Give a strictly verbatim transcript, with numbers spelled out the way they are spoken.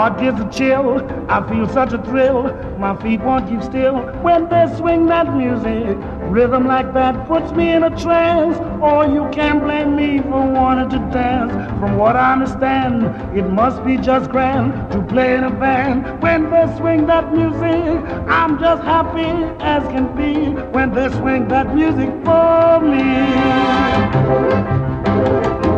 heart gets a chill. I feel such a thrill. My feet won't keep still when they swing that music. Rhythm like that puts me in a trance. Oh, you can't blame me for wanting to dance. From what I understand, it must be just grand to play in a band. When they swing that music, I'm just happy as can be. When they swing that music for me.